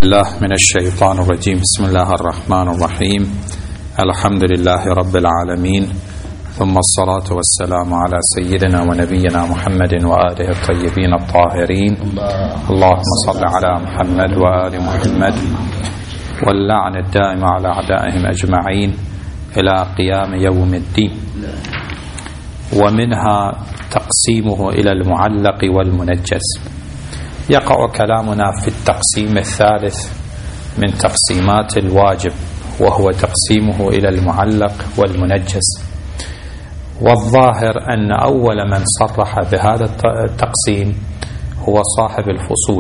الله من الشيطان الرجيم. بسم الله الرحمن الرحيم. الحمد لله رب العالمين، ثم الصلاة والسلام على سيدنا ونبينا محمد وآله الطيبين الطاهرين. اللهم صل على محمد وآل محمد، واللعن الدائم على أعدائهم أجمعين إلى قيام يوم الدين. ومنها تقسيمه إلى المعلق والمنجز. يقع كلامنا في التقسيم الثالث من تقسيمات الواجب، وهو تقسيمه إلى المعلق والمنجز. والظاهر أن أول من صرح بهذا التقسيم هو صاحب الفصول،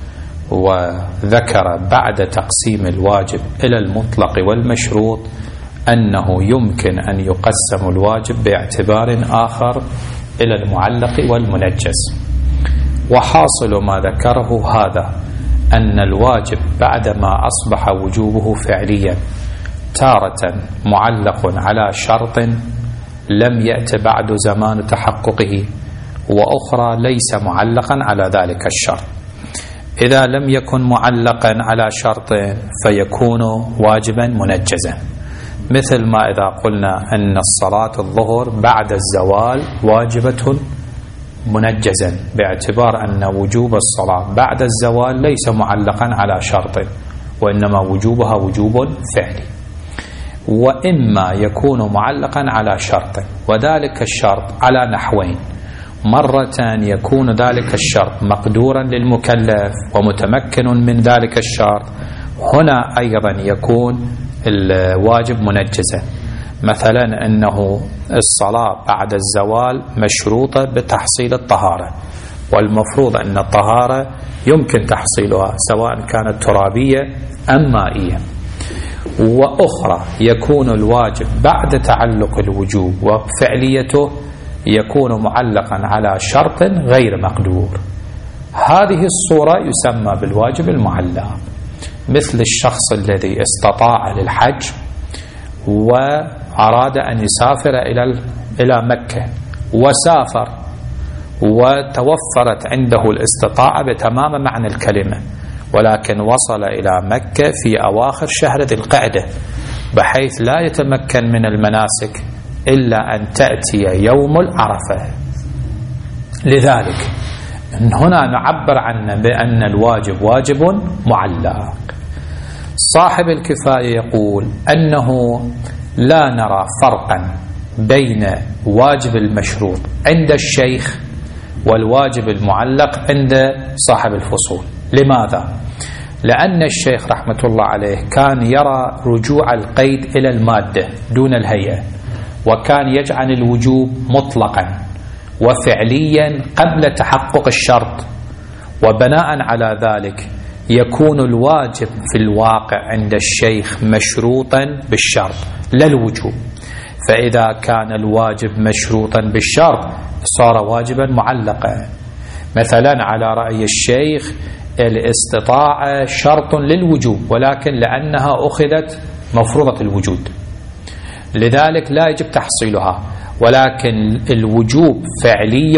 وذكر بعد تقسيم الواجب إلى المطلق والمشروط أنه يمكن أن يقسم الواجب باعتبار آخر إلى المعلق والمنجز. وحاصل ما ذكره هذا أن الواجب بعدما أصبح وجوبه فعليا تارة معلق على شرط لم يأت بعد زمان تحققه، وأخرى ليس معلقا على ذلك الشرط. إذا لم يكن معلقا على شرط فيكون واجبا منجزا، مثل ما إذا قلنا أن الصلاة الظهر بعد الزوال واجبة منجزا، باعتبار أن وجوب الصلاة بعد الزوال ليس معلقا على شرط، وإنما وجوبها وجوب فعلي. وإما يكون معلقا على شرط، وذلك الشرط على نحوين: مرة يكون ذلك الشرط مقدورا للمكلف ومتمكن من ذلك الشرط، هنا أيضا يكون الواجب منجزا. مثلا أنه الصلاة بعد الزوال مشروطة بتحصيل الطهارة، والمفروض أن الطهارة يمكن تحصيلها سواء كانت ترابية أم مائية. وأخرى يكون الواجب بعد تعلق الوجوب وفعليته يكون معلقا على شرط غير مقدور. هذه الصورة يسمى بالواجب المعلق، مثل الشخص الذي استطاع للحج وأراد أن يسافر إلى مكة، وسافر وتوفرت عنده الاستطاعة بتمام معنى الكلمة، ولكن وصل إلى مكة في أواخر شهر ذي القعدة، بحيث لا يتمكن من المناسك إلا أن تأتي يوم العرفة. لذلك هنا نعبر عنه بأن الواجب واجب معلق. صاحب الكفاية يقول أنه لا نرى فرقا بين واجب المشروط عند الشيخ والواجب المعلق عند صاحب الفصول. لماذا؟ لأن الشيخ رحمة الله عليه كان يرى رجوع القيد إلى المادة دون الهيئة، وكان يجعل الوجوب مطلقا وفعليا قبل تحقق الشرط، وبناء على ذلك يكون الواجب في الواقع عند الشيخ مشروطا بالشرط لا الوجوب. فإذا كان الواجب مشروطا بالشرط صار واجبا معلقا. مثلا على رأي الشيخ الاستطاعة شرط للوجوب، ولكن لأنها أخذت مفروضة الوجود لذلك لا يجب تحصيلها، ولكن الوجوب فعلي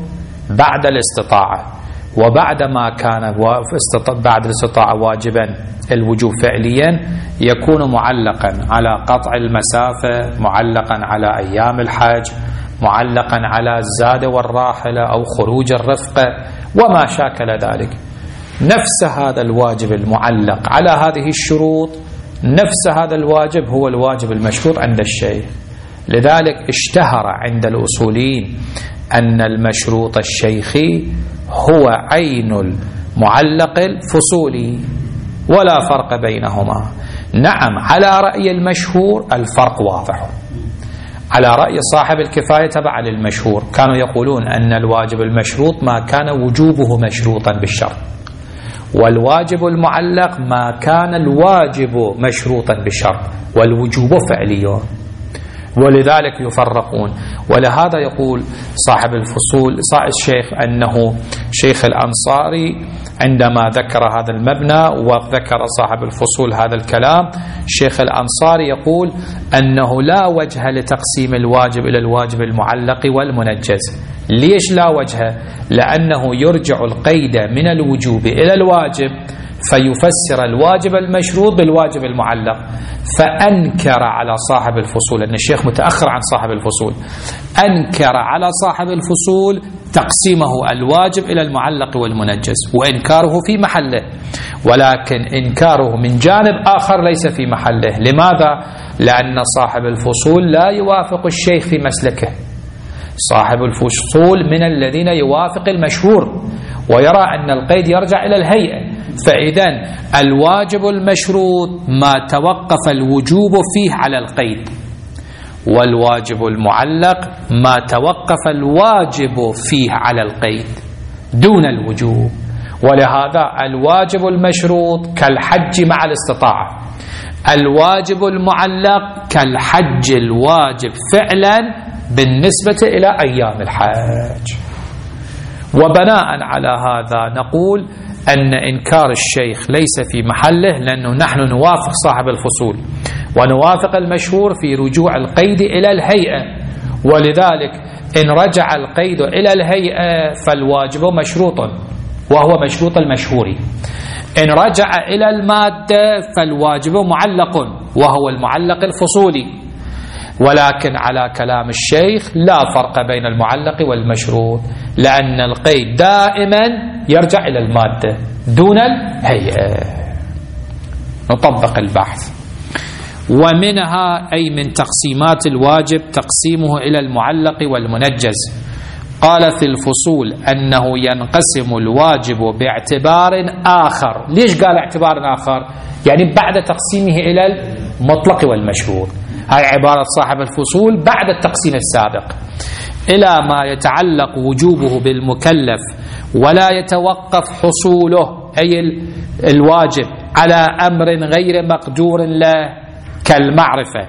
بعد الاستطاعة، وبعدما كان بعد الاستطاعة واجبا الوجوب فعليا يكون معلقا على قطع المسافة، معلقا على أيام الحج، معلقا على الزاد والراحلة أو خروج الرفقة وما شاكل ذلك. نفس هذا الواجب المعلق على هذه الشروط، نفس هذا الواجب هو الواجب المشروط عند الشيخ. لذلك اشتهر عند الأصوليين أن المشروط الشيخي هو عين المعلق الفصولي، ولا فرق بينهما. نعم، على رأي المشهور الفرق واضح. على رأي صاحب الكفاية تبع للمشهور كانوا يقولون أن الواجب المشروط ما كان وجوبه مشروطا بالشرط، والواجب المعلق ما كان الواجب مشروطا بالشرط والوجوب فعلي، ولذلك يفرقون. ولهذا يقول صاحب الفصول الشيخ أنه شيخ الأنصاري عندما ذكر هذا المبنى وذكر صاحب الفصول هذا الكلام، الشيخ الأنصاري يقول أنه لا وجه لتقسيم الواجب إلى الواجب المعلق والمنجز. ليش لا وجه؟ لأنه يرجع القيد من الوجوب إلى الواجب، فيفسر الواجب المشروط بالواجب المعلق، فأنكر على صاحب الفصول، أن الشيخ متأخر عن صاحب الفصول، أنكر على صاحب الفصول تقسيمه الواجب إلى المعلق والمنجز، وإنكاره في محله، ولكن إنكاره من جانب آخر ليس في محله. لماذا؟ لأن صاحب الفصول لا يوافق الشيخ في مسلكه، صاحب الفصول من الذين يوافق المشهور ويرى أن القيد يرجع إلى الهيئة، فإذا الواجب المشروط ما توقف الوجوب فيه على القيد، والواجب المعلق ما توقف الواجب فيه على القيد دون الوجوب. ولهذا الواجب المشروط كالحج مع الاستطاعة، الواجب المعلق كالحج الواجب فعلا بالنسبة إلى أيام الحج. وبناء على هذا نقول أن إنكار الشيخ ليس في محله، لأنه نحن نوافق صاحب الفصول ونوافق المشهور في رجوع القيد إلى الهيئة، ولذلك إن رجع القيد إلى الهيئة فالواجب مشروط وهو مشروط المشهور، إن رجع إلى المادة فالواجب معلق وهو المعلق الفصولي. ولكن على كلام الشيخ لا فرق بين المعلق والمشروط، لأن القيد دائما يرجع إلى المادة دون الهيئة. نطبق البحث. ومنها أي من تقسيمات الواجب تقسيمه إلى المعلق والمنجز. قال في الفصول أنه ينقسم الواجب باعتبار آخر. ليش قال اعتبار آخر؟ يعني بعد تقسيمه إلى المطلق والمشهور. هاي عبارة صاحب الفصول بعد التقسيم السابق، إلى ما يتعلق وجوبه بالمكلف ولا يتوقف حصوله أي الواجب على أمر غير مقدور له كالمعرفة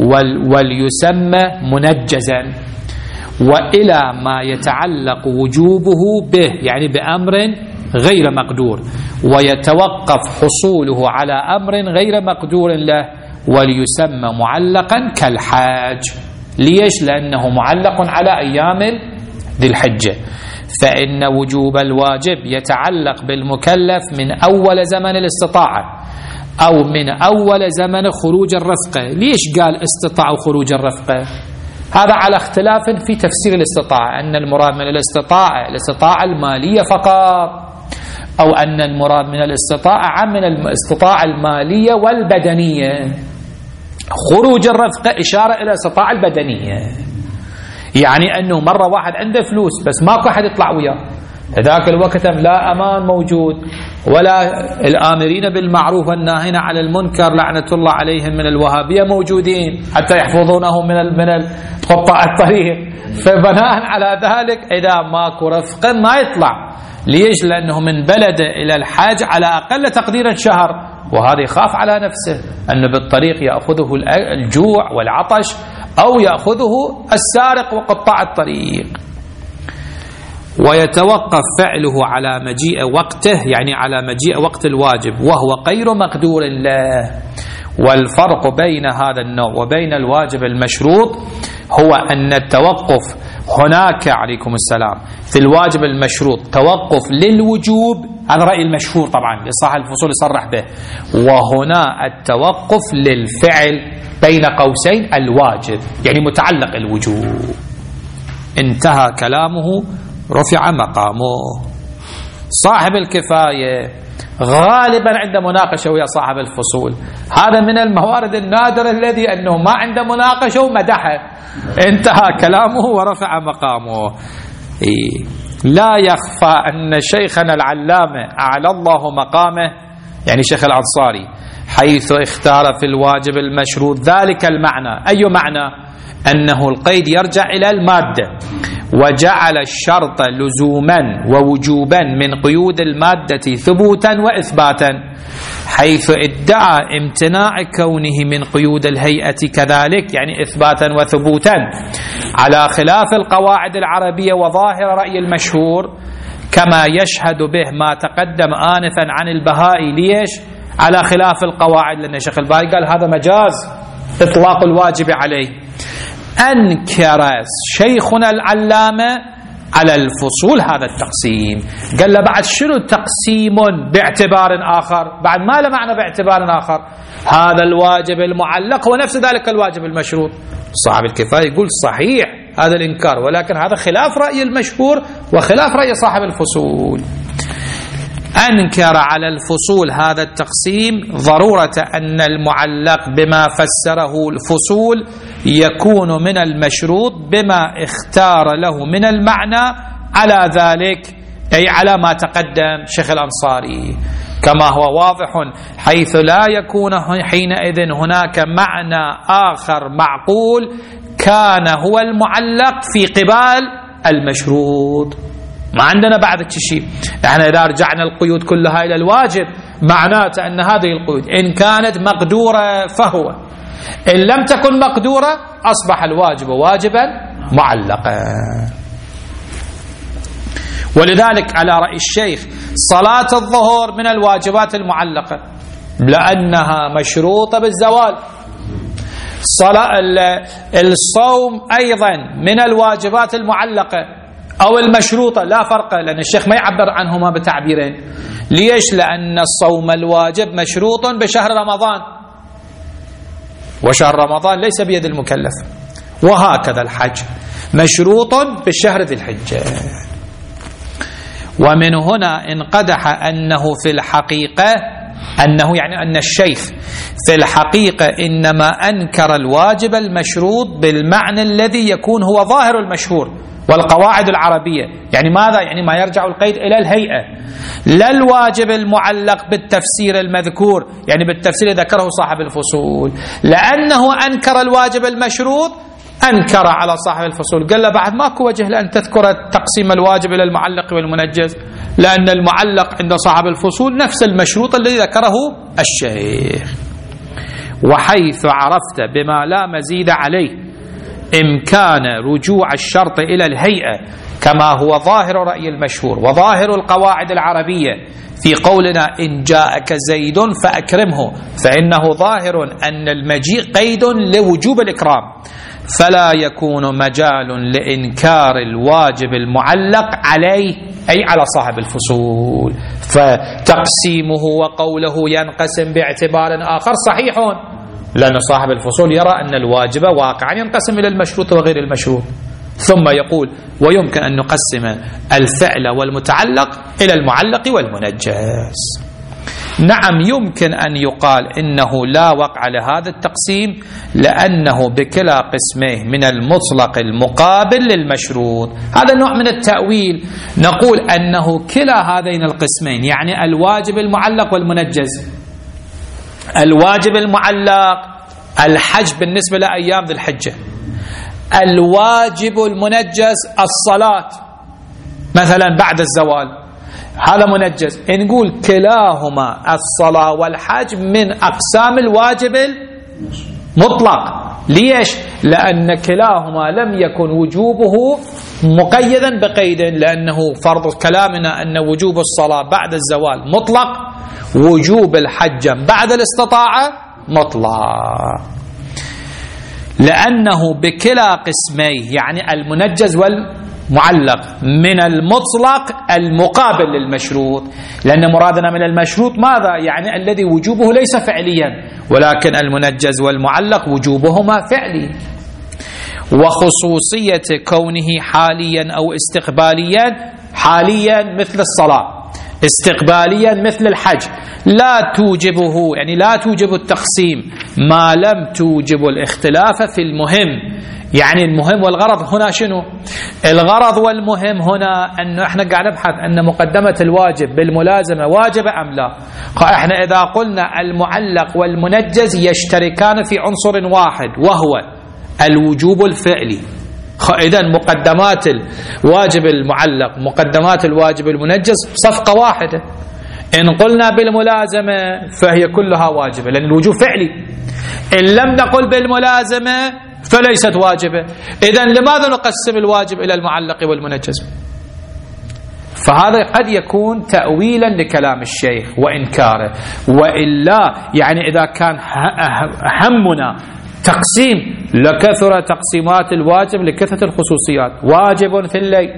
وليسمى منجزا، وإلى ما يتعلق وجوبه به يعني بأمر غير مقدور ويتوقف حصوله على أمر غير مقدور له وليسمى معلقا كالحاج. ليش؟ لأنه معلق على أيام ذي الحجة، فإن وجوب الواجب يتعلق بالمكلف من أول زمن الاستطاعة أو من أول زمن خروج الرفقة. ليش قال استطاع خروج الرفقة؟ هذا على اختلاف في تفسير الاستطاعة، أن المراد من الاستطاعة المالية فقط، أو أن المراد من الاستطاعة عام من الاستطاعة المالية والبدنية. خروج الرفقة إشارة إلى الاستطاعة البدنية، يعني أنه مرة واحد عنده فلوس بس ماكو أحد يطلع وياه، ذاك الوقت لا أمان موجود ولا الآمرين بالمعروف والناهين عن المنكر لعنة الله عليهم من الوهابية موجودين حتى يحفظونه من قطاع الطريق. فبناء على ذلك إذا ماكو رفقا ما يطلع. ليش؟ لأنه من بلده إلى الحاج على أقل تقدير شهر، وهذا يخاف على نفسه أنه بالطريق يأخذه الجوع والعطش أو يأخذه السارق وقطاع الطريق. ويتوقف فعله على مجيء وقته يعني على مجيء وقت الواجب وهو غير مقدور له. والفرق بين هذا النوع وبين الواجب المشروط هو أن التوقف هناك عليكم السلام في الواجب المشروط توقف للوجوب، هذا رأي المشهور طبعا لصاحب الفصول يصرح به، وهنا التوقف للفعل بين قوسين الواجب يعني متعلق الوجوب. انتهى كلامه، رفع مقامه. صاحب الكفاية غالبا عنده مناقشة ويا صاحب الفصول، هذا من الموارد النادرة الذي أنه ما عنده مناقشة ومدحه. انتهى كلامه ورفع مقامه. لا يخفى أن شيخنا العلامة أعلى الله مقامه يعني شيخ الأنصاري حيث اختار في الواجب المشروط ذلك المعنى. أي معنى؟ أنه القيد يرجع إلى المادة، وجعل الشرط لزوما ووجوبا من قيود المادة ثبوتا وإثباتا، حيث ادعى امتناع كونه من قيود الهيئة كذلك يعني إثباتا وثبوتا، على خلاف القواعد العربية وظاهر رأي المشهور كما يشهد به ما تقدم آنفا عن البهائي. ليش؟ على خلاف القواعد، لأن شيخ البهائي قال هذا مجاز إطلاق الواجب عليه. أنكر شيخنا العلامة على الفصول هذا التقسيم. قال له بعد شنو تقسيم باعتبار آخر؟ بعد ما له معنى باعتبار آخر؟ هذا الواجب المعلق ونفس ذلك الواجب المشروط. صاحب الكفاية يقول صحيح هذا الإنكار، ولكن هذا خلاف رأي المشهور وخلاف رأي صاحب الفصول. أنكر على الفصول هذا التقسيم ضرورة أن المعلق بما فسره الفصول يكون من المشروط بما اختار له من المعنى على ذلك، أي على ما تقدم شيخ الأنصاري، كما هو واضح حيث لا يكون حينئذ هناك معنى آخر معقول كان هو المعلق في قبال المشروط. ما عندنا بعد شيء. احنا إذا رجعنا القيود كلها إلى الواجب معناته أن هذه القيود إن كانت مقدورة فهو، إن لم تكن مقدورة أصبح الواجب واجبا معلقا. ولذلك على رأي الشيخ صلاة الظهر من الواجبات المعلقة لأنها مشروطة بالزوال. الصوم أيضا من الواجبات المعلقة أو المشروطة، لا فرق، لأن الشيخ ما يعبر عنهما بتعبيرين. ليش؟ لأن الصوم الواجب مشروط بشهر رمضان، وشهر رمضان ليس بيد المكلف، وهكذا الحج مشروط بالشهر ذي الحجة. ومن هنا انقدح أنه في الحقيقة يعني أن الشيخ في الحقيقة إنما أنكر الواجب المشروط بالمعنى الذي يكون هو ظاهر المشهور والقواعد العربية. يعني ماذا؟ يعني ما يرجع القيد إلى الهيئة، لا الواجب المعلق بالتفسير المذكور، يعني بالتفسير ذكره صاحب الفصول. لأنه أنكر الواجب المشروط أنكر على صاحب الفصول، قال له بعد ماكو وجه لأن تذكر تقسيم الواجب إلى المعلق والمنجز، لأن المعلق عند صاحب الفصول نفس المشروط الذي ذكره الشيخ. وحيث عرفت بما لا مزيد عليه إمكان رجوع الشرط إلى الهيئة كما هو ظاهر رأي المشهور وظاهر القواعد العربية في قولنا إن جاءك زيد فأكرمه، فإنه ظاهر أن المجيء قيد لوجوب الإكرام، فلا يكون مجال لإنكار الواجب المعلق عليه أي على صاحب الفصول. فتقسيمه وقوله ينقسم باعتبار آخر صحيح، لأن صاحب الفصول يرى أن الواجب واقعا ينقسم إلى المشروط وغير المشروط. ثم يقول ويمكن أن نقسم الفعل والمتعلق إلى المعلق والمنجز. نعم يمكن أن يقال إنه لا وقع لهذا التقسيم لأنه بكلا قسمه من المطلق المقابل للمشروط. هذا نوع من التأويل، نقول أنه كلا هذين القسمين، يعني الواجب المعلق والمنجز. الواجب المعلق الحج بالنسبة لأيام ذي الحجة، الواجب المنجز الصلاة مثلا بعد الزوال، هذا منجز. نقول كلاهما الصلاة والحج من أقسام الواجب المطلق. ليش؟ لأن كلاهما لم يكن وجوبه مقيدا بقيد، لأنه فرض كلامنا أن وجوب الصلاة بعد الزوال مطلق، وجوب الحج بعد الاستطاعة مطلق. لأنه بكلا قسميه يعني المنجز والمعلق من المطلق المقابل للمشروط، لأن مرادنا من المشروط ماذا؟ يعني الذي وجوبه ليس فعليا، ولكن المنجز والمعلق وجوبهما فعلي. وخصوصية كونه حاليا أو استقباليا، حاليا مثل الصلاة، استقباليا مثل الحج، لا توجبه، يعني لا توجب التقسيم ما لم توجب الاختلاف في المهم. يعني المهم والغرض هنا شنو؟ الغرض والمهم هنا أنه احنا قاعد نبحث أن مقدمة الواجب بالملازمة واجبة أم لا. احنا إذا قلنا المعلق والمنجز يشتركان في عنصر واحد وهو الوجوب الفعلي، إذن مقدمات الواجب المعلق مقدمات الواجب المنجز صفقة واحدة. إن قلنا بالملازمة فهي كلها واجبة لأن الوجوب فعلي، إن لم نقل بالملازمة فليست واجبة. إذن لماذا نقسم الواجب إلى المعلق والمنجز؟ فهذا قد يكون تأويلا لكلام الشيخ وإنكاره، وإلا يعني إذا كان همنا تقسيم لكثرة تقسيمات الواجب لكثرة الخصوصيات، واجب في الليل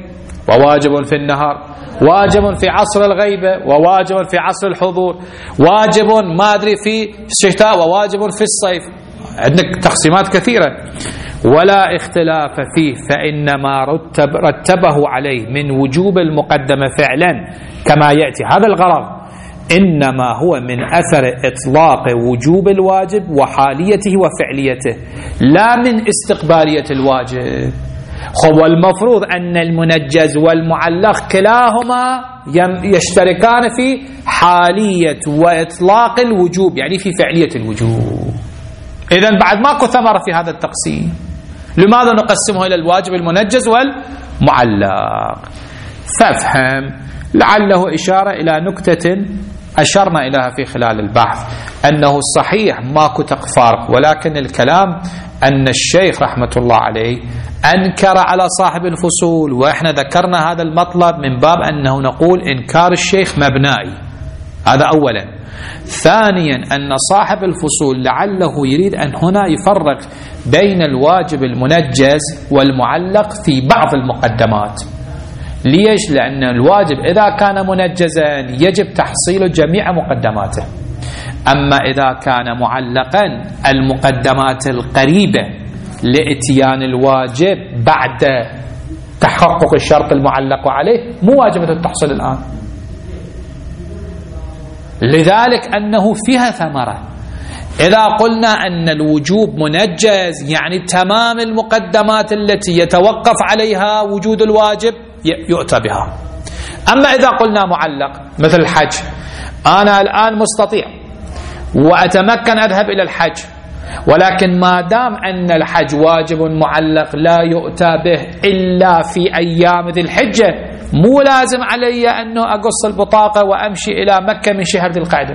وواجب في النهار، واجب في عصر الغيبة، وواجب في عصر الحضور، واجب ما أدري في الشتاء، وواجب في الصيف. عندك تقسيمات كثيرة ولا اختلاف فيه، فإنما رتبه عليه من وجوب المقدمة فعلا كما يأتي. هذا الغرض إنما هو من أثر إطلاق وجوب الواجب وحاليته وفعليته، لا من استقبالية الواجب. هو المفروض أن المنجز والمعلق كلاهما يشتركان في حالية وإطلاق الوجوب، يعني في فعلية الوجوب. إذن بعد ماكو ثمرة في هذا التقسيم. لماذا نقسمه إلى الواجب المنجز والمعلق؟ فافهم لعله إشارة إلى نكتة أشرنا إليها في خلال البحث، أنه صحيح ماكو فارق، ولكن الكلام أن الشيخ رحمة الله عليه أنكر على صاحب الفصول، وإحنا ذكرنا هذا المطلب من باب أنه نقول إنكار الشيخ مبنائي. هذا أولا. ثانيا أن صاحب الفصول لعله يريد أن هنا يفرق بين الواجب المنجز والمعلق في بعض المقدمات. ليش؟ لأن الواجب إذا كان منجزا يجب تحصيل جميع مقدماته، أما إذا كان معلقا المقدمات القريبة لإتيان الواجب بعد تحقق الشرط المعلق عليه مو واجبة التحصيل الآن. لذلك أنه فيها ثمرة. إذا قلنا أن الوجوب منجز يعني تمام المقدمات التي يتوقف عليها وجود الواجب يؤتى بها. أما إذا قلنا معلق مثل الحج، أنا الآن مستطيع وأتمكن أذهب إلى الحج، ولكن ما دام أن الحج واجب معلق لا يؤتى به إلا في أيام ذي الحجة، مو لازم علي أنه أقص البطاقة وأمشي إلى مكة من شهر ذي القعدة.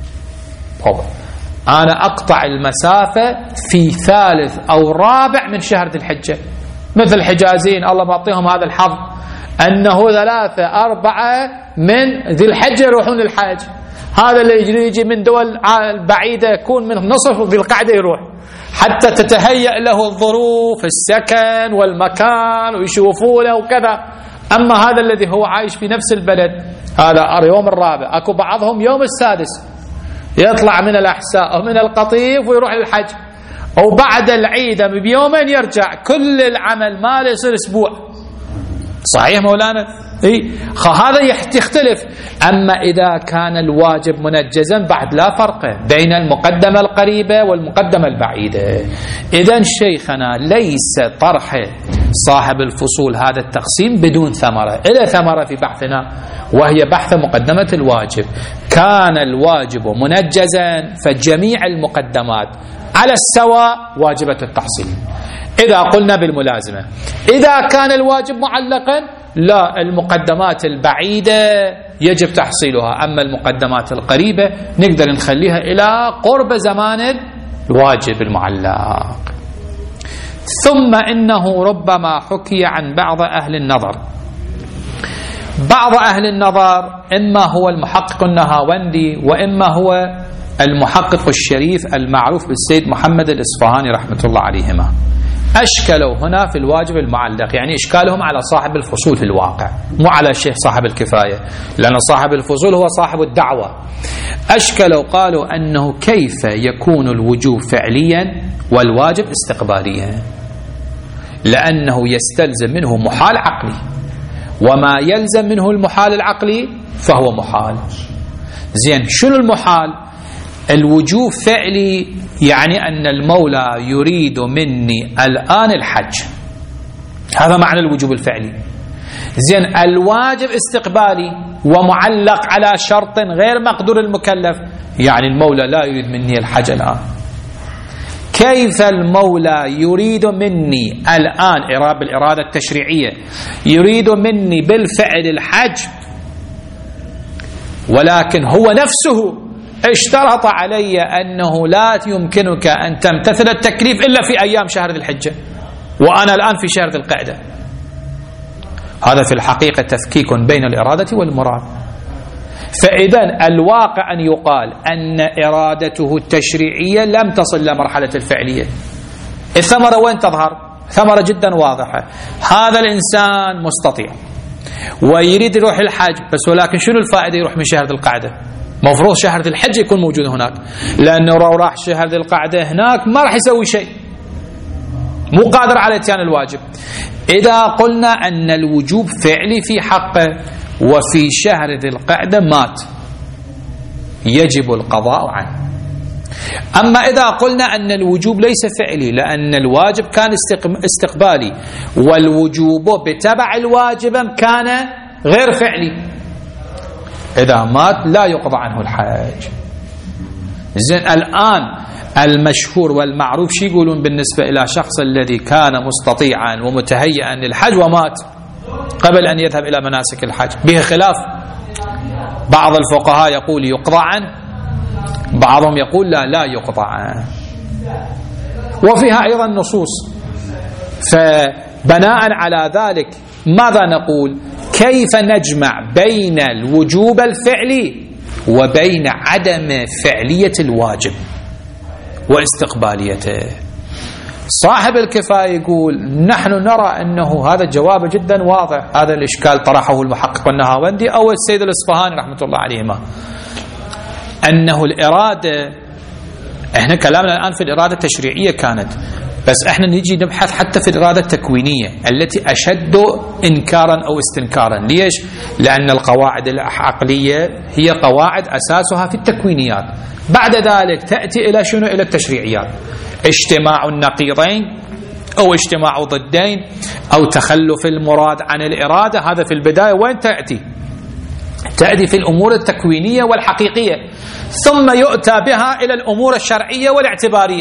أنا أقطع المسافة في ثالث أو رابع من شهر ذي الحجة، مثل الحجازين الله معطيهم هذا الحظ أنه 3 4 من ذي الحجة يروحون للحج. هذا اللي يجي من دول بعيدة يكون من نصف ذي القعدة يروح حتى تتهيأ له الظروف السكن والمكان ويشوفونه وكذا. أما هذا الذي هو عايش في نفس البلد هذا اليوم الرابع، أكو بعضهم يوم السادس يطلع من الأحساء أو من القطيف ويروح للحج، وبعد العيد بيومين يرجع. كل العمل ما يصير أسبوع. صحيح مولانا؟ هذا يختلف. أما إذا كان الواجب منجزا بعد لا فرق بين المقدمة القريبة والمقدمة البعيدة. إذن شيخنا ليس طرح صاحب الفصول هذا التقسيم بدون ثمرة، إلى ثمرة في بحثنا وهي بحث مقدمة الواجب. كان الواجب منجزا فجميع المقدمات على السواء واجبة التحصيل إذا قلنا بالملازمة. إذا كان الواجب معلقا لا، المقدمات البعيدة يجب تحصيلها، أما المقدمات القريبة نقدر نخليها إلى قرب زمان الواجب المعلق. ثم إنه ربما حكي عن بعض أهل النظر. بعض أهل النظر إما هو المحقق النهاوندي وإما هو المحقق الشريف المعروف بالسيد محمد الإصفهاني رحمة الله عليهما، أشكلوا هنا في الواجب المعلق، يعني إشكالهم على صاحب الفصول في الواقع مو على الشيخ صاحب الكفاية، لأن صاحب الفصول هو صاحب الدعوة. أشكلوا قالوا أنه كيف يكون الوجوب فعليا والواجب استقباليا، لأنه يستلزم منه محال عقلي، وما يلزم منه المحال العقلي فهو محال. زين، شنو المحال؟ الوجوب فعلي يعني أن المولى يريد مني الآن الحج، هذا معنى الوجوب الفعلي. زين، الواجب استقبالي ومعلق على شرط غير مقدور المكلف، يعني المولى لا يريد مني الحج الآن. كيف المولى يريد مني الآن بالإرادة التشريعية يريد مني بالفعل الحج، ولكن هو نفسه اشترط علي أنه لا يمكنك أن تمتثل التكليف إلا في أيام شهر ذي الحجة، وأنا الآن في شهر ذي القعدة. هذا في الحقيقة تفكيك بين الإرادة والمراد. فإذا الواقع أن يقال أن إرادته التشريعية لم تصل لمرحلة الفعلية. الثمرة وين تظهر؟ ثمرة جدا واضحة. هذا الإنسان مستطيع، ويريد يروح الحج، بس ولكن شنو الفائدة يروح من شهر ذي القعدة؟ مفروض شهر ذي الحج يكون موجود هناك، لأنه لو راح شهر ذي القعدة هناك ما راح يسوي شيء، مو قادر على اتيان الواجب. إذا قلنا أن الوجوب فعلي في حقه وفي شهر ذي القعدة مات، يجب القضاء عنه. أما إذا قلنا أن الوجوب ليس فعلي لأن الواجب كان استقبالي، والوجوب بتبع الواجب كان غير فعلي، إذا مات لا يقضى عنه الحج. زين، الآن المشهور والمعروف شي يقولون بالنسبة إلى شخص الذي كان مستطيعا ومتهيئا للحج ومات قبل أن يذهب إلى مناسك الحج؟ به خلاف، بعض الفقهاء يقول يقضى عنه، بعضهم يقول لا يقضى عنه، وفيها أيضا نصوص. فبناء على ذلك ماذا نقول؟ كيف نجمع بين الوجوب الفعلي وبين عدم فعلية الواجب واستقباليته؟ صاحب الكفاية يقول نحن نرى أنه هذا الجواب جدا واضح، هذا الإشكال طرحه المحقق النهاوندي أو السيد الإصفهاني رحمة الله عليهما، أنه الإرادة، إحنا كلامنا الآن في الإرادة التشريعية كانت، بس إحنا نيجي نبحث حتى في الإرادة التكوينية التي أشد إنكارا أو استنكارا. ليش؟ لأن القواعد العقلية هي قواعد أساسها في التكوينيات، بعد ذلك تأتي إلى شنو؟ إلى التشريعيات، اجتماع النقيضين أو اجتماع ضدين أو تخلف المراد عن الإرادة، هذا في البداية. وين تأتي في الأمور التكوينية والحقيقية، ثم يؤتى بها إلى الأمور الشرعية والاعتبارية.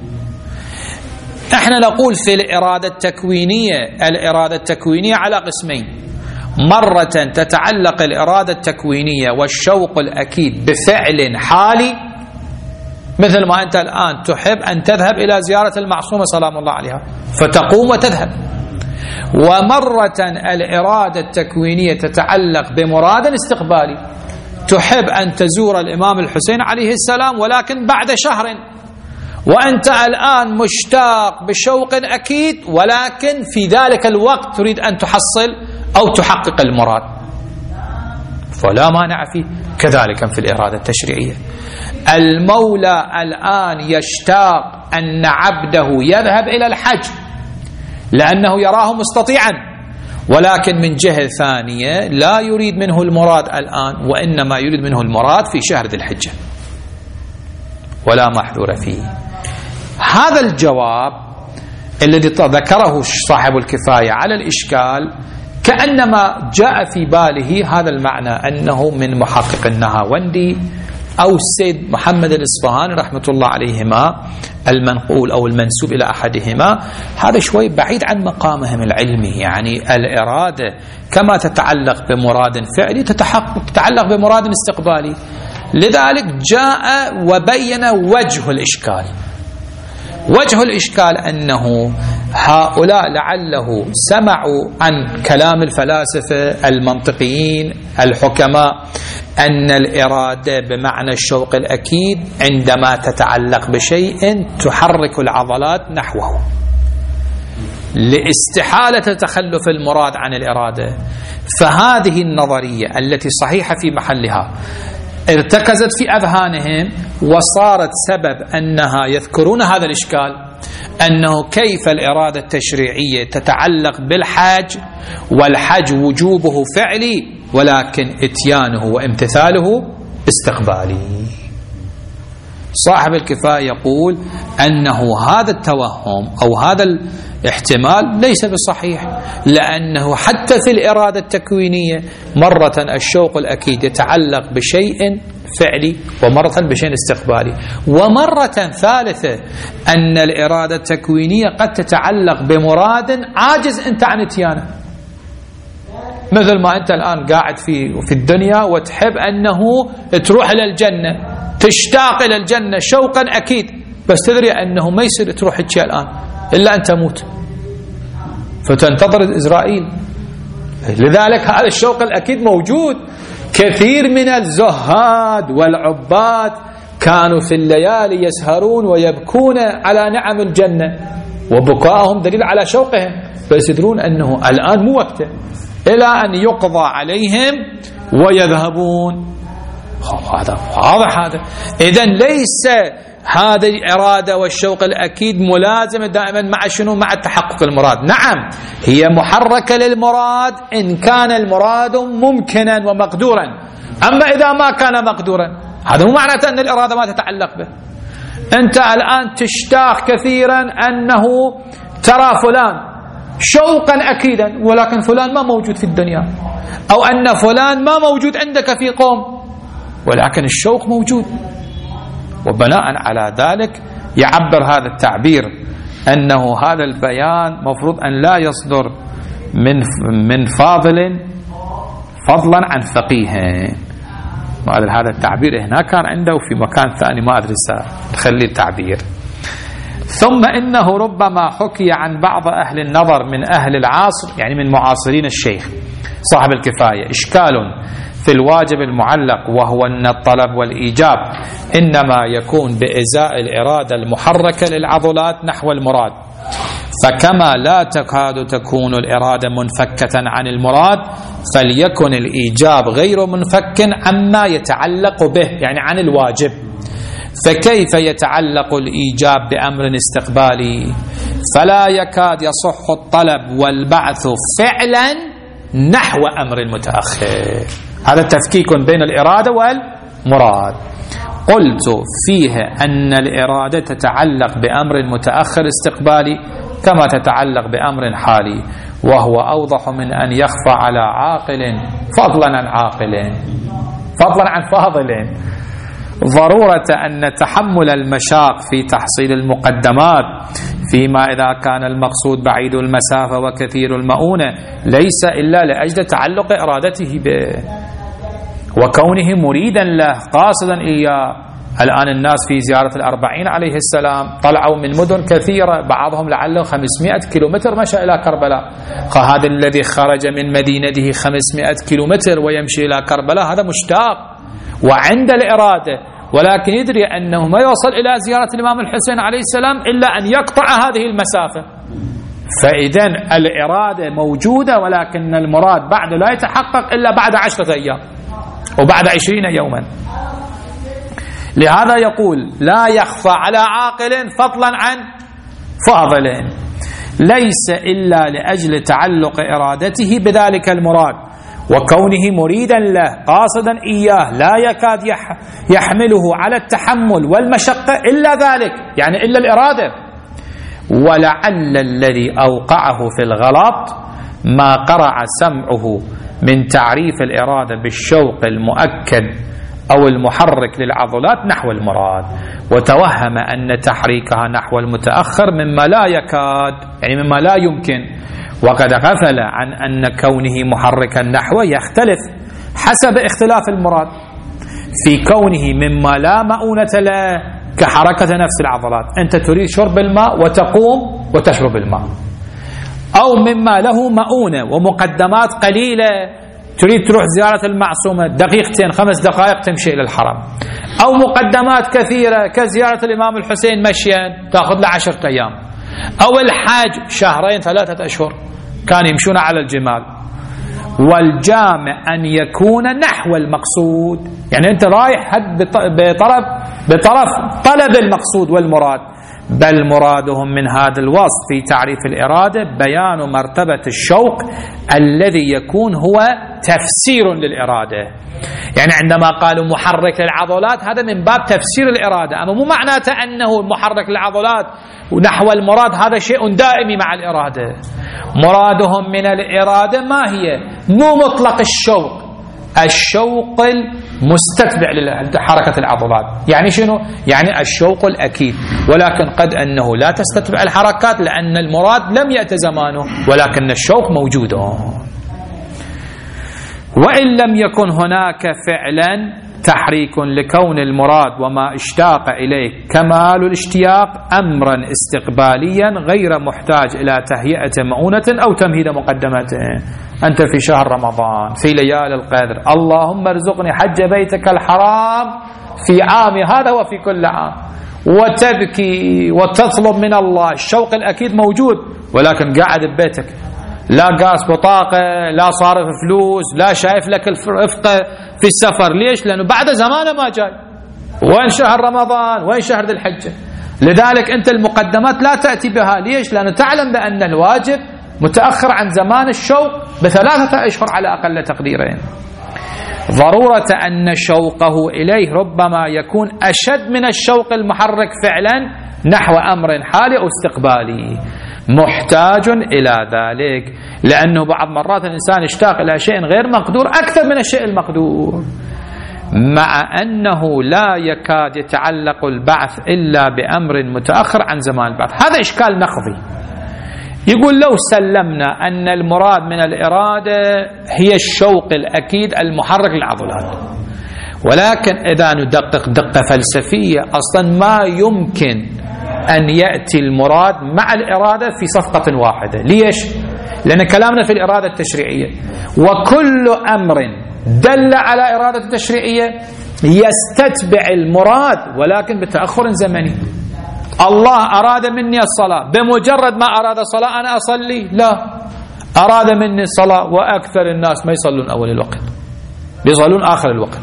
احنا نقول في الإرادة التكوينية على قسمين: مرة تتعلق الإرادة التكوينية والشوق الأكيد بفعل حالي، مثل ما أنت الآن تحب أن تذهب إلى زيارة المعصومة سلام الله عليها فتقوم وتذهب. ومرة الإرادة التكوينية تتعلق بمراد استقبالي، تحب أن تزور الإمام الحسين عليه السلام ولكن بعد شهر، وأنت الآن مشتاق بشوق أكيد، ولكن في ذلك الوقت تريد أن تحصل أو تحقق المراد، فلا مانع فيه. كذلك في الإرادة التشريعية، المولى الآن يشتاق أن عبده يذهب إلى الحج لأنه يراه مستطيعا، ولكن من جهة ثانية لا يريد منه المراد الآن، وإنما يريد منه المراد في شهر ذي الحجة، ولا محذور فيه. هذا الجواب الذي ذكره صاحب الكفاية على الإشكال كأنما جاء في باله هذا المعنى، أنه من محقق النهاوندي أو السيد محمد الإصفهاني رحمة الله عليهما المنقول أو المنسوب إلى أحدهما. هذا شوي بعيد عن مقامهم العلمي، يعني الإرادة كما تتعلق بمراد فعلي تتعلق بمراد استقبالي. لذلك جاء وبين وجه الإشكال. وجه الإشكال أنه هؤلاء لعله سمعوا عن كلام الفلاسفة المنطقيين الحكماء أن الإرادة بمعنى الشوق الأكيد عندما تتعلق بشيء تحرك العضلات نحوه، لاستحالة تخلف المراد عن الإرادة. فهذه النظرية التي صحيحة في محلها ارتكزت في أذهانهم وصارت سبب أنها يذكرون هذا الإشكال، أنه كيف الإرادة التشريعية تتعلق بالحج والحج وجوبه فعلي ولكن اتيانه وامتثاله استقبالي. صاحب الكفاية يقول أنه هذا التوهم أو هذا الاحتمال ليس بصحيح، لأنه حتى في الإرادة التكوينية مرة الشوق الأكيد يتعلق بشيء فعلي ومرة بشيء استقبالي، ومرة ثالثة أن الإرادة التكوينية قد تتعلق بمراد عاجز أنت عن اتيانه، مثل ما أنت الآن قاعد في الدنيا وتحب أنه تروح إلى الجنة، تشتاق إلى الجنة شوقا أكيد، بس تدري أنه ما يصير تروح الشيء الآن إلا أن تموت، فتنتظر إسرائيل. لذلك هذا الشوق الأكيد موجود. كثير من الزهاد والعباد كانوا في الليالي يسهرون ويبكون على نعم الجنة، وبكاءهم دليل على شوقهم، بس يدرون أنه الآن مو وقته، إلى أن يقضى عليهم ويذهبون. هذا واضح. هذا إذن ليس هذه الإرادة والشوق الأكيد ملازمة دائما مع شنو؟ مع تحقق المراد. نعم هي محركة للمراد إن كان المراد ممكنا ومقدورا، أما إذا ما كان مقدورا هذا مو معناته أن الإرادة ما تتعلق به. أنت الآن تشتاق كثيرا أنه ترى فلان شوقا أكيدا، ولكن فلان ما موجود في الدنيا، أو أن فلان ما موجود عندك في قوم، ولكن الشوق موجود. وبناء على ذلك يعبر هذا التعبير أنه هذا البيان مفروض أن لا يصدر من فاضل فضلا عن فقيه. هذا التعبير هنا كان عنده في مكان ثاني ما أدري نخلي التعبير. ثم إنه ربما حكي عن بعض أهل النظر من أهل العصر، يعني من معاصرين الشيخ صاحب الكفاية، إشكال في الواجب المعلق، وهو أن الطلب والإيجاب إنما يكون بإزاء الإرادة المحركة للعضلات نحو المراد، فكما لا تكاد تكون الإرادة منفكة عن المراد فليكن الإيجاب غير منفك عما يتعلق به، يعني عن الواجب. فكيف يتعلق الإيجاب بأمر استقبالي؟ فلا يكاد يصح الطلب والبعث فعلا نحو أمر متأخر. هذا تفكيك بين الإرادة والمراد. قلت فيه أن الإرادة تتعلق بأمر متأخر استقبالي كما تتعلق بأمر حالي، وهو أوضح من أن يخفى على عاقل فضلا عن عاقل، فضلا عن فاضل، ضرورة أن تحمل المشاق في تحصيل المقدمات فيما إذا كان المقصود بعيد المسافة وكثير المؤونة ليس إلا لأجل تعلق إرادته به وكونه مريدا له قاصدا إياه. الآن الناس في زيارة الأربعين عليه السلام طلعوا من مدن كثيرة، بعضهم لعله 500 كيلومتر مشى إلى كربلاء. هذا الذي خرج من مدينته 500 كيلومتر ويمشي إلى كربلاء هذا مشتاق وعند الإرادة، ولكن يدري أنه ما يوصل إلى زيارة الإمام الحسين عليه السلام إلا أن يقطع هذه المسافة. فإذن الإرادة موجودة، ولكن المراد بعد لا يتحقق إلا بعد 10 أيام وبعد 20 يوما. لهذا يقول لا يخفى على عاقل فضلا عن فاضل، ليس إلا لأجل تعلق إرادته بذلك المراد وكونه مريدا له قاصدا إياه، لا يكاد يحمله على التحمل والمشقة إلا ذلك، يعني إلا الإرادة. ولعل الذي أوقعه في الغلط ما قرع سمعه من تعريف الإرادة بالشوق المؤكد أو المحرك للعضلات نحو المراد، وتوهم أن تحريكها نحو المتأخر مما لا يكاد، يعني مما لا يمكن، وقد غفل عن أن كونه محركا نحوه يختلف حسب اختلاف المراد في كونه مما لا مؤونة له كحركة نفس العضلات. أنت تريد شرب الماء وتقوم وتشرب الماء، أو مما له مؤونة ومقدمات قليلة، تريد تروح زيارة المعصومة دقيقتين 5 دقائق تمشي إلى الحرم، أو مقدمات كثيرة كزيارة الإمام الحسين مشيا تأخذ له 10 أيام، أو الحاج 2 3 أشهر كان يمشون على الجمال. والجامع أن يكون نحو المقصود، يعني أنت رايح بطرف طلب المقصود والمراد، بل مرادهم من هذا الوصف في تعريف الإرادة بيان مرتبة الشوق الذي يكون هو تفسير للإرادة. يعني عندما قالوا محرك للعضلات هذا من باب تفسير الإرادة، أما مو معناته أنه محرك للعضلات ونحو المراد هذا شيء دائمي مع الإرادة. مرادهم من الإرادة ما هي؟ مو مطلق الشوق المستتبع لحركة العضلات. يعني شنو؟ يعني الشوق الأكيد، ولكن قد أنه لا تستتبع الحركات لأن المراد لم يأت زمانه، ولكن الشوق موجود. وإن لم يكن هناك فعلا تحريك لكون المراد وما اشتاق إليه كمال الاشتياق أمرا استقباليا غير محتاج إلى تهيئة مؤونة أو تمهيد مقدمته. أنت في شهر رمضان في ليالي القدر، اللهم ارزقني حج بيتك الحرام في عام هذا وفي كل عام، وتبكي وتطلب من الله، الشوق الأكيد موجود، ولكن قاعد ببيتك لا قاس بطاقة، لا صارف فلوس، لا شايف لك الرفقة في السفر. ليش؟ لأنه بعد زمانه ما جاي. وين شهر رمضان؟ وين شهر ذي الحجة؟ لذلك أنت المقدمات لا تأتي بها. ليش؟ لأنه تعلم بأن الواجب متأخر عن زمان الشوق ب3 أشهر على أقل تقديرين. ضرورة أن شوقه إليه ربما يكون أشد من الشوق المحرك فعلا نحو أمر حالي أو استقبالي، محتاج إلى ذلك، لأنه بعض مرات الإنسان يشتاق إلى شيء غير مقدور أكثر من الشيء المقدور، مع أنه لا يكاد يتعلق البعث إلا بأمر متأخر عن زمان البعث. هذا إشكال نقضي. يقول لو سلمنا أن المراد من الإرادة هي الشوق الأكيد المحرك للعضلات، ولكن إذا ندقق دقة فلسفية أصلا ما يمكن أن يأتي المراد مع الإرادة في صفقة واحدة. ليش؟ لأن كلامنا في الإرادة التشريعية، وكل أمر دل على إرادة تشريعية يستتبع المراد ولكن بتأخر زمني. الله أراد مني الصلاة، بمجرد ما أراد الصلاة أنا أصلي؟ لا، أراد مني الصلاة وأكثر الناس ما يصلون أول الوقت، بيصلون آخر الوقت.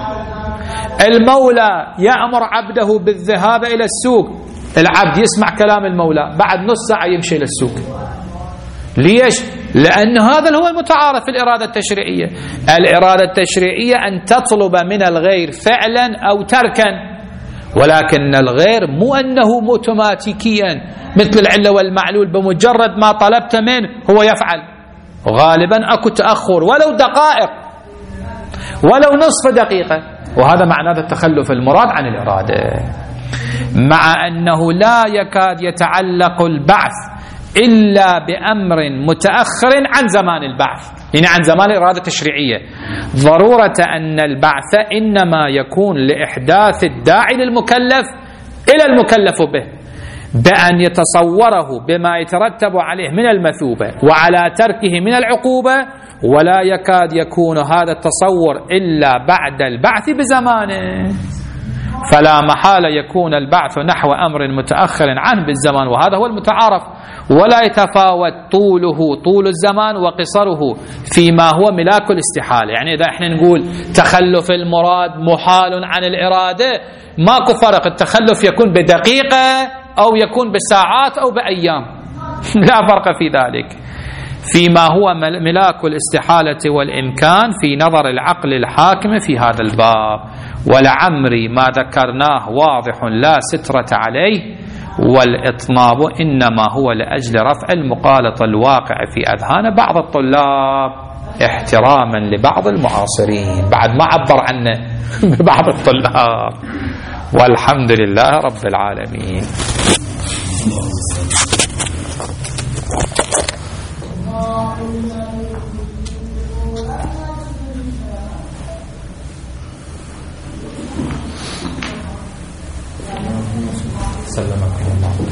المولى يأمر عبده بالذهاب إلى السوق، العبد يسمع كلام المولى بعد نص ساعة يمشي إلى السوق. ليش؟ لأن هذا هو المتعارف في الإرادة التشريعية. الإرادة التشريعية أن تطلب من الغير فعلا أو تركا، ولكن الغير مو أنه اوتوماتيكيا مثل العلة والمعلول بمجرد ما طلبت منه هو يفعل. غالبا أكو تأخر ولو دقائق ولو نصف دقيقة، وهذا معناه التخلف المراد عن الإرادة، مع أنه لا يكاد يتعلق البعث إلا بأمر متأخر عن زمان البعث، يعني عن زمان الإرادة التشريعية. ضرورة أن البعث إنما يكون لإحداث الداعي للمكلف إلى المكلف به، بأن يتصوره بما يترتب عليه من المثوبة وعلى تركه من العقوبة، ولا يكاد يكون هذا التصور إلا بعد البعث بزمانه. فلا محالة يكون البعث نحو أمر متأخر عنه بالزمان، وهذا هو المتعارف، ولا يتفاوت طوله طول الزمان وقصره فيما هو ملاك الاستحالة. يعني إذا احنا نقول تخلف المراد محال عن الإرادة، ماكو فرق، التخلف يكون بدقيقة أو يكون بساعات أو بأيام، لا فرق في ذلك. فيما هو ملاك الاستحالة والإمكان في نظر العقل الحاكم في هذا الباب، ولعمري ما ذكرناه واضح لا سترة عليه، والإطناب إنما هو لأجل رفع المقالطة الواقع في أذهان بعض الطلاب احتراما لبعض المعاصرين، بعد ما عبر عنه ببعض الطلاب. والحمد لله رب العالمين. سلمكم الله.